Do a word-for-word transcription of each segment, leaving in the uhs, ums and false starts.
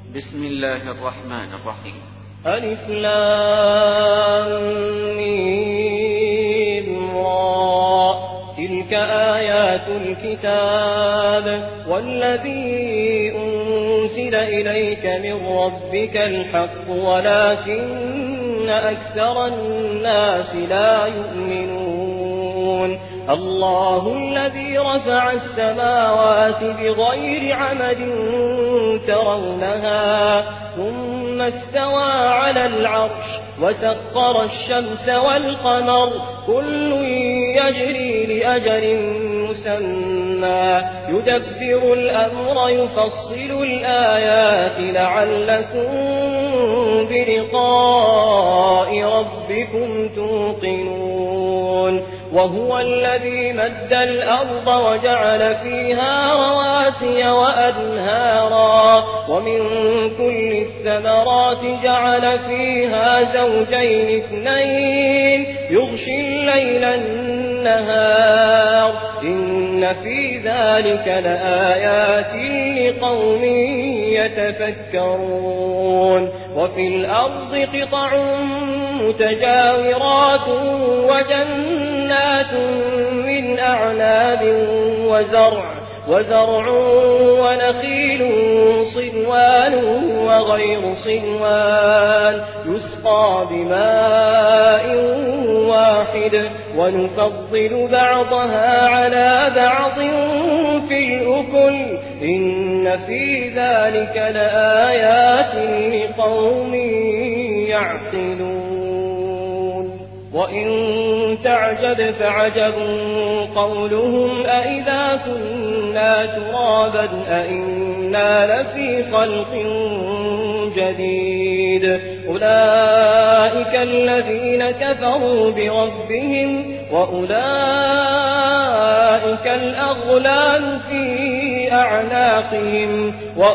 بسم الله الرحمن الرحيم. ألف لام ميم را، تلك آيات الكتاب والذي أنزل إليك من ربك الحق ولكن أكثر الناس لا يؤمنون. الله الذي رفع السماوات بغير عمد ترونها ثم استوى على العرش وسخر الشمس والقمر كل يجري لأجل مسمى يدبر الأمر يفصل الآيات لعلكم بلقاء ربكم توقنون. وهو الذي مد الأرض وجعل فيها رواسي وأنهارا ومن كل الثمرات جعل فيها زوجين اثنين يغشي الليل النهار إن في ذلك لآيات لقوم يتفكرون. وفي الأرض قطع متجاورات وجنات من أعناب وزرع وزرع ونخيل صنوان وغير صنوان يسقى بماء واحد ونفضل بعضها على بعض في الأكل إن في ذلك لآيات لقوم يعقلون. وإن تعجب فعجب قولهم أئذا كنا ترابا أئنا لفي خلق جديد أولئك الذين كفروا بربهم وأولئك الأغلال في أعناقهم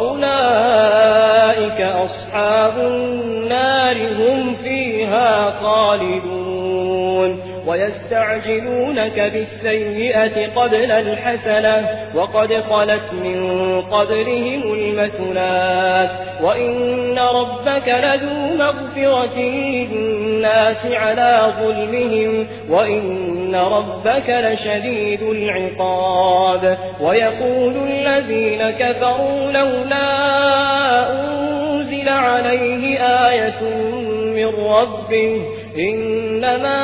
وأولئك أصحاب النار هم فيها خالدون. ويستعجلونك بالسيئة قبل الحسنة وقد خلت من قبلهم المثلات وإن ربك لذو مغفرة للناس على ظلمهم وإن ربك لشديد العقاب. ويقول الذين كفروا لولا أنزل عليه آية من ربه إنما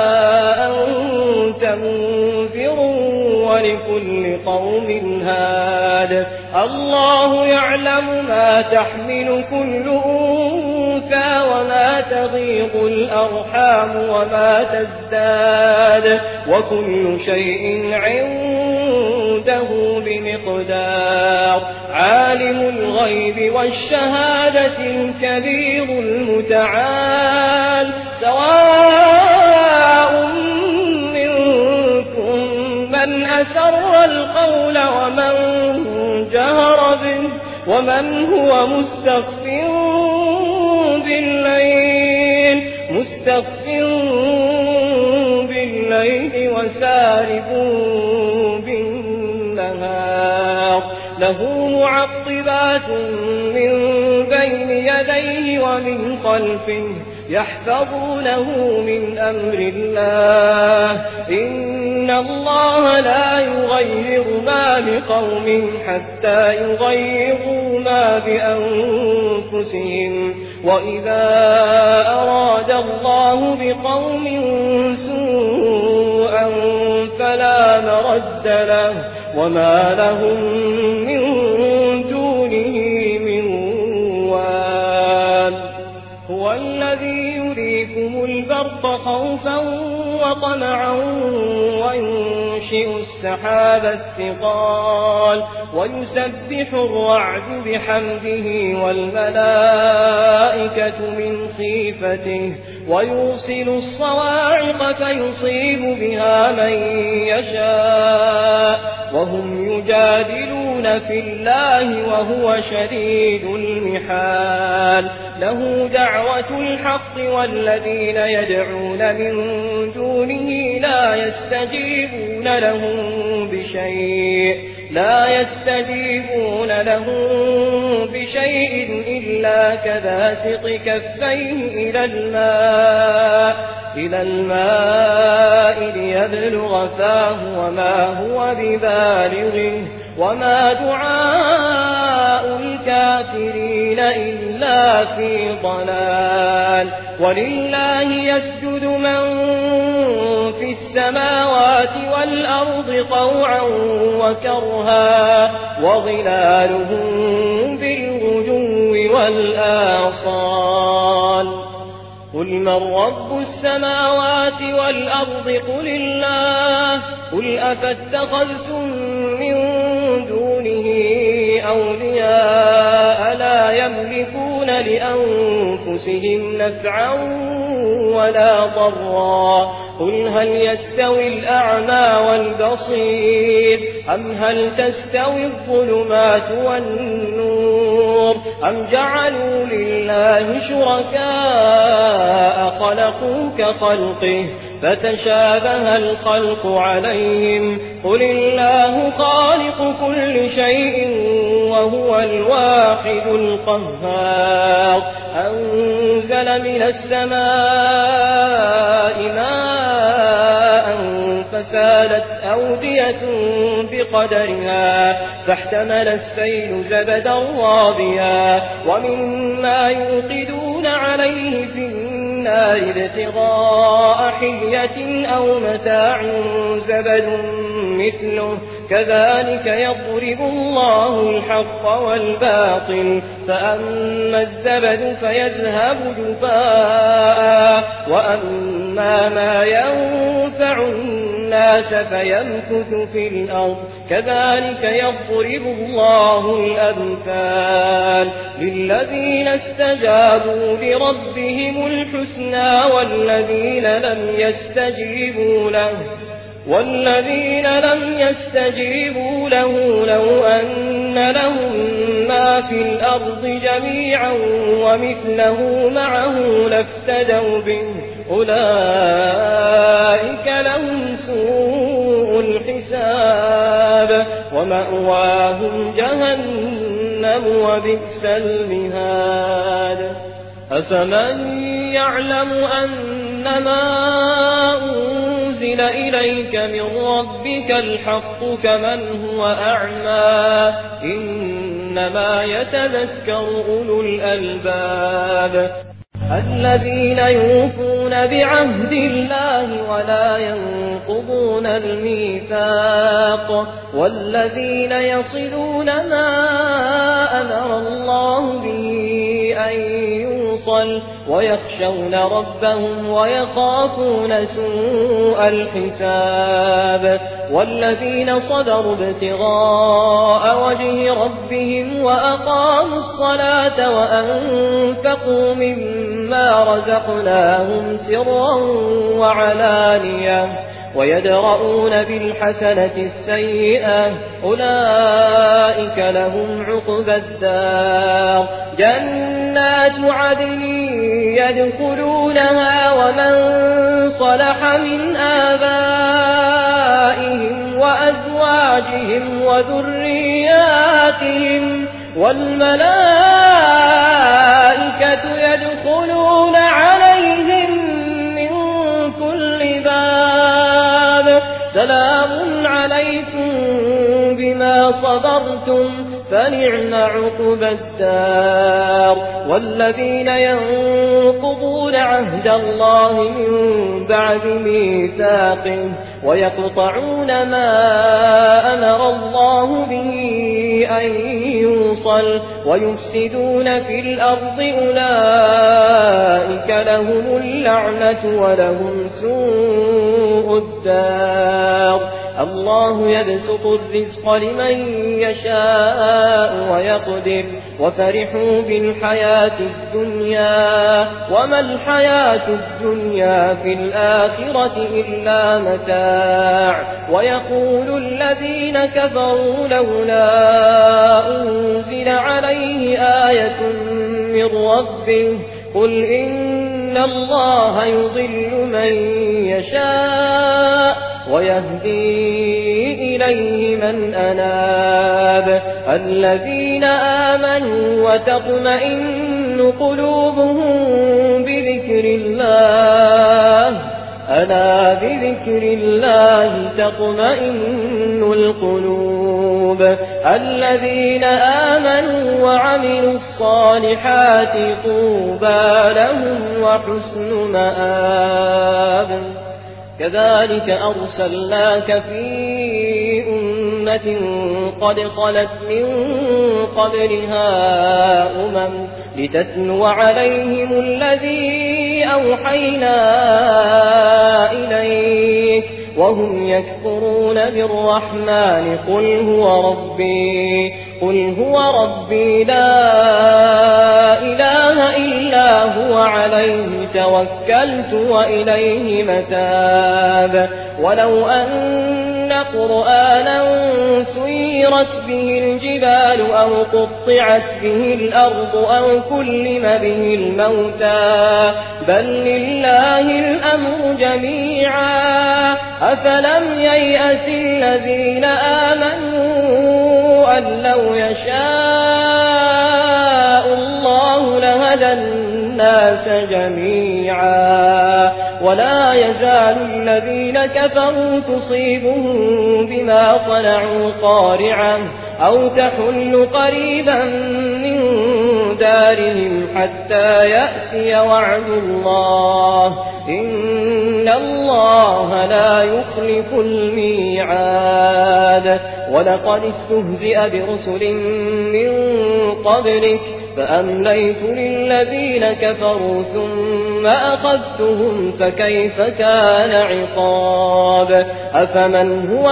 أنت منذر ولكل قوم هاد الله يعلم ما تحمل كل أنثى وما تغيض الأرحام وما تزداد وكل شيء عنده بمقدار. عالم الغيب والشهادة الكبير المتعال سواء منكم من أسر القول ومن جهر به ومن هو مستخف بالليل مستخف بالليل وسارب بالنهار له معقبات من بين يديه ومن خلفه يحفظونه من أمر الله إن الله لا يغير ما بقوم حتى يغيروا ما بأنفسهم وإذا أراد الله بقوم سوءا فلا مرد له وما لهم من دونه من وال. هو الذي يريكم البرق خوفا وطمعا وينشئ السحاب الثقال ويسبح الرعد بحمده والملائكة من خيفته ويرسل الصواعق فيصيب بها من يشاء وهم يجادلون في الله وهو شديد المحال. له دعوة الحق والذين يدعون من دونه لا يستجيبون لهم بشيء لا يستجيبون له بشيء إلا كباسط كفيه إلى الماء إلى الماء ليبلغ فاه وما هو ببالغه وما دعاء الكافرين إلا في ضلال. ولله يسجد من في السماوات والأرض طوعا وكرها وظلالهم بالغدو والآصال. قل من رب السماوات والأرض قل الله قل أفاتخذتم من دونه أولياء لا يملكون لأنفسهم نفعا ولا ضرا قل هل يستوي الأعمى والبصير أم هل تستوي الظلمات والنور أم جعلوا لله شركاء خلقوا كخلقه فتشابه الخلق عليهم قل الله خالق كل شيء وهو الواحد القهار. أنزل من السماء ماء فسالت أودية بقدرها فاحتمل السيل زبدا رابيا ومما يوقدون عليه في النار ابتغاء حلية أو متاع زبد مثله كذلك يضرب الله الحق والباطل فأما الزبد فيذهب جفاء وأما ما ينفع الناس فيمكث في الأرض كذلك يضرب الله الأمثال للذين استجابوا لربهم الحسنى والذين لم يستجيبوا له والذين لم يستجيبوا له لو أن لهم ما في الأرض جميعا ومثله معه لافتدوا به أولئك لهم سوء الحساب ومأواهم جهنم وبئس المهاد. أفمن يعلم أنما أنزل إليك من ربك الحق كمن هو أعمى إنما يتذكر أولو الألباب الذين يوفون بعهد الله ولا ينقضون الميثاق والذين يصلون ما أمر الله به أن يوصل ويخشون ربهم ويخافون سوء الحساب والذين صبروا ابتغاء وجه ربهم وأقاموا الصلاة وأنفقوا مما رزقناهم سرا وعلانية ويدرؤون بالحسنة السيئة أولئك لهم عقبى الدار جنات عدن يدخلونها ومن صلح من آبائهم وأزواجهم وذرياتهم والملائكة يدخلون عليهم من كل باب سلام عليكم بما صبرتم فنعم عقبى الدار والذين ينقضون عهد الله من بعد ميثاقه ويقطعون ما أمر الله به أن يوصل ويفسدون في الأرض أولئك لهم اللعنة ولهم سوء الدار الله يبسط الرزق لمن يشاء ويقدر وفرحوا بالحياة الدنيا وما الحياة الدنيا في الآخرة إلا متاع ويقول الذين كفروا لولا أنزل عليه آية من ربه قل إن الله يضل من يشاء ويهدي إليه من أناب الذين آمنوا وتطمئن قلوبهم بذكر الله ألا بذكر الله تطمئن القلوب الذين آمنوا وعملوا الصالحات طوبى لهم وحسن مآب كذلك أرسلناك في أمة قد خلت من قبلها أمم لتتلو عليهم الذي أوحينا إليك وهم يكفرون بالرحمن قل هو ربي قل هو ربي لا إله إلا هو عليه توكلت وإليه متاب ولو أن قرآنا سيرت به الجبال أو قطعت به الأرض أو كلم به الموتى بل لله الأمر جميعا أفلم ييأس الذين آمنوا أن لو يشاء الله لهدى الناس جميعا ولا يزال الذين كفروا تصيبهم بما صنعوا قارعة أو تحل قريبا من دارهم حتى يأتي وعد الله إن الله لا يخلف الميعاد ولقد استهزئ برسل من قبلك فأمليت للذين كفروا ثم أخذتهم فكيف كان عقاب أفمن هو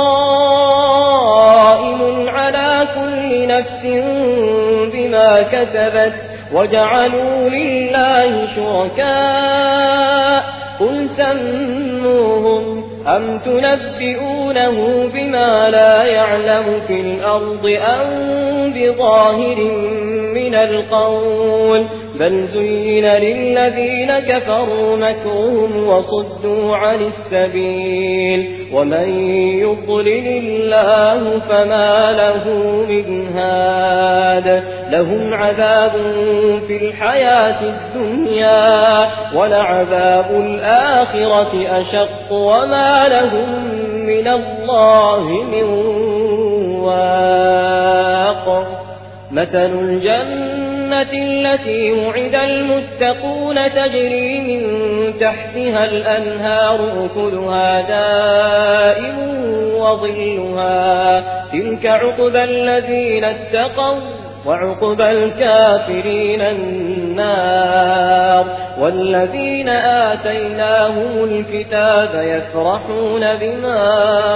قائم على كل نفس بما كسبت وجعلوا لله شركاء قل سموهم أم تنبئونه بما لا يعلم في الأرض أم بظاهر من القول بل زين للذين كفروا مكرهم وصدوا عن السبيل ومن يضلل الله فما له من هاد لهم عذاب في الحياة الدنيا ولعذاب الآخرة أشق وما لهم من الله من واق مثل الجنة التي وعد المتقون تجري من تحتها الأنهار أكلها دائم وظلها تلك عقبى الذين اتقوا وعقبى الكافرين النار والذين آتيناهم الكتاب يفرحون بما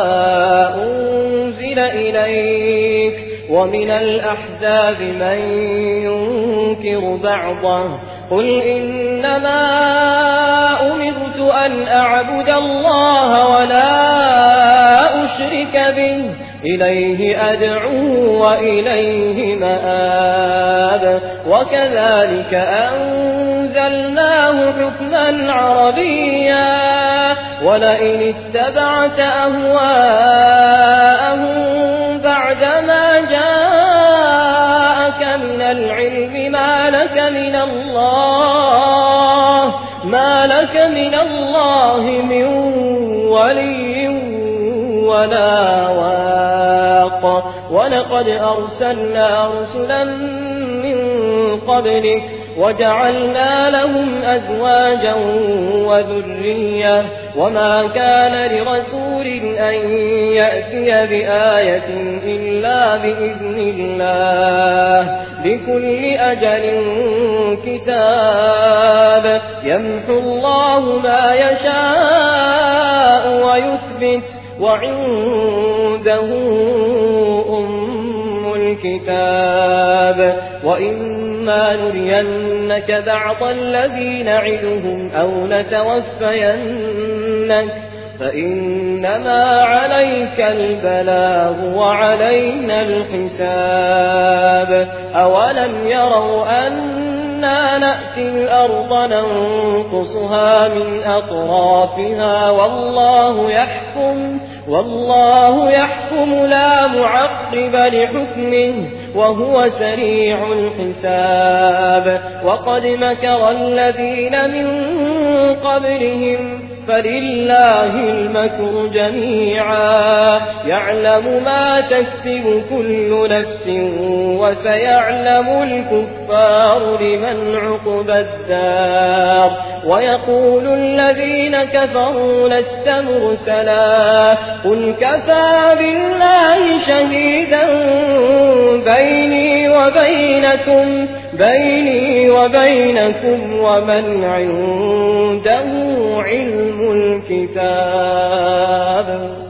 أنزل إليك ومن الأحزاب من ينكر بعضه قل إنما أمرت أن أعبد الله ولا أشرك به إليه أدعو وإليه مآب وكذلك أنزلناه حكما عربيا ولئن اتبعت أهواءهم بعدما جاءك من العلم ما لك من الله ما لك من الله من ولي ولا واق ولقد أرسلنا رسلا من قبلك وجعلنا لهم أزواجا وذرية وما كان لرسول أن يأتي بآية إلا بإذن الله لكل أجل كتاب يمحو الله ما يشاء ويثبت وعنده أم الكتاب وإما نرينك بعض الذي نعدهم أو نتوفينك فإنما عليك البلاغ وعلينا الحساب أولم يروا أن أَنَّا نَأْتِي الْأَرْضَ نَنقُصُهَا مِنْ أَطْرَافِهَا وَاللَّهُ يَحْكُمُ وَاللَّهُ يَحْكُمُ لَا مُعَقِّبَ لِحُكْمِهِ وَهُوَ سَرِيعُ الْحِسَابِ وَقَدْ مَكَرَ الَّذِينَ مِنْ قَبْلِهِمْ فَلِلَّهِ الْمَكْرُ جَمِيعًا يَعْلَمُ مَا تَكْسِبُ كُلُّ نَفْسٍ وَسَيَعْلَمُ الْكُفَّارُ لِمَنْ عُقْبَى الدَّارِ وَيَقُولُ الَّذِينَ كَفَرُوا لَسْتَ مُرْسَلًا قُلْ كَفَى بِاللَّهِ شَهِيدًا بَيْنِي وَبَيْنَكُمْ بَيْنِي وَبَيْنَكُمْ وَمَنْ عِندَهُ عِلْمُ الْكِتَابِ.